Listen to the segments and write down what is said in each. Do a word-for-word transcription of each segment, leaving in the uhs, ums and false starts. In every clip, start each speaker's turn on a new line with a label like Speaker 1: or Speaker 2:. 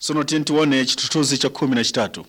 Speaker 1: Sono tione chitutuzi cha kumi na chitatu.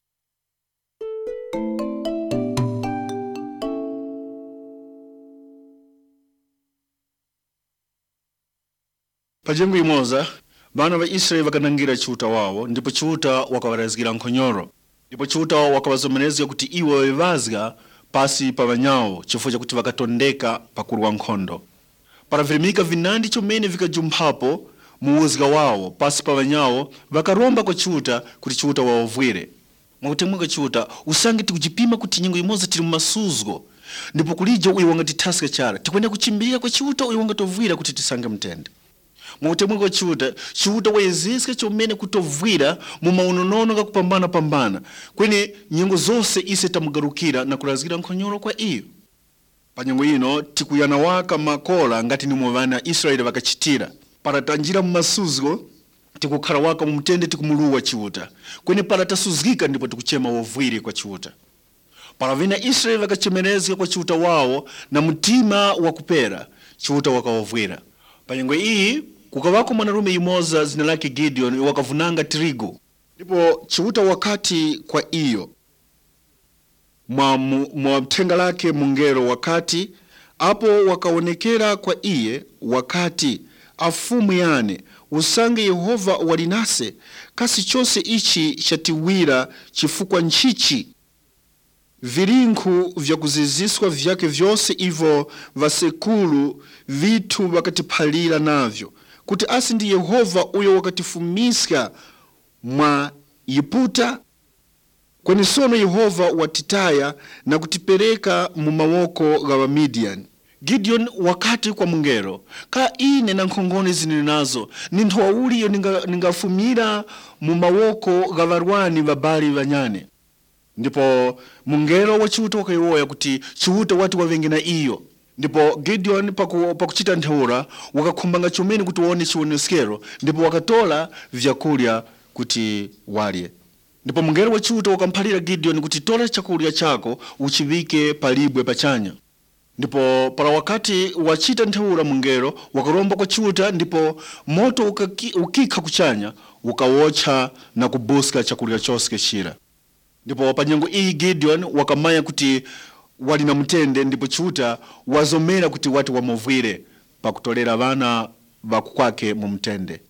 Speaker 1: Pajengo imoza, bana wa Israeli wakanangira chuta wao, ndipo chuta wakawarazgira nkonyoro. Ndipo chuta wakawazomerezga kuti iwe wevazga pasi pa wanyao, chifuja kuti wakatondeka pakuruwa nkhondo. Paravirimika vinandi chomene vikajumphapo muuzga wao pasi pa wanyao, wakaromba kwa chuta kuti chuta waovwire. Mwakutemweka chuta, usange tikujipima kuti nyengo imoza tili mmasuzgo, ndipo kulija uyo wanga titaska chara, tikwenda kuchimbirika kwa chuta uyo wanga tovwira kuti tisange mtende. Mwakutemweka chuta, chuta wayeziska chomene kutovwira mu maunonono ga kupambana pambana, kweni nyengo zose ise tamugarukira na kurazgira nkonyoro kwa iyo. Pa nyengo ino, tikuyana waka makola ngati ni mwavana Israeli wakachitira. Paratanjira mmasuzgo, tikukara waka mumtende tikumuluwa chuta. Kweni paratasuzgika ndipo tikuchema wovwiri kwa chuta. Paravina Israeli wakachemenezga kwa chuta wao na mtima wakupera, chuta wakawovwira. Pa nyengo ii, kukawako mwanarume imoza zina lake Gideon wakavunanga trigo. Ndipo chuta wakati kwa iyo. Mwa, mwa tenga lake mungero wakati, apo wakaonekera kwa iye wakati, afumu yane, usange Yehova walinase, kasi chose ichi chatiwira chifukwa nchichi. Virinku vya kuziziswa vyake vyose ivo vasekulu vitu wakatipalira navyo. Kuti asi ndi Yehova uyo wakatifumiska mwa Yiputa, kweni sono Yehova watitaya na kutipereka mu mawoko ga Midian. Gideon wakati kwa mungero, ka ine na nkongone zinili nazo, nintoa uli yo ninga, ningafumira mu mawoko ga varwani vabali vanyane. Ndipo mungero wa chuta wakayoya kuti chuta watu wavengena iyo. Ndipo Gideon paku, pakuchita ntheura wakakumbanga chomeni kuti waone chioneskero, ndipo wakatola vyakulya kuti walye. Ndipo mungero wa chuta wakampalira Gideon kuti tola chakulya chako uchivike palibwe pachanya. Ndipo para wakati wachita ntheura mungero wakaromba kwa chuta, ndipo moto ukaki, ukika kuchanya ukawocha na kubuska chakulya chose shira. Ndipo panyengo ii Gideon wakamaya kuti wali na mtende, ndipo chuta wazomera kuti watu wamovwire pakutolera vana vakukwake mu mtende.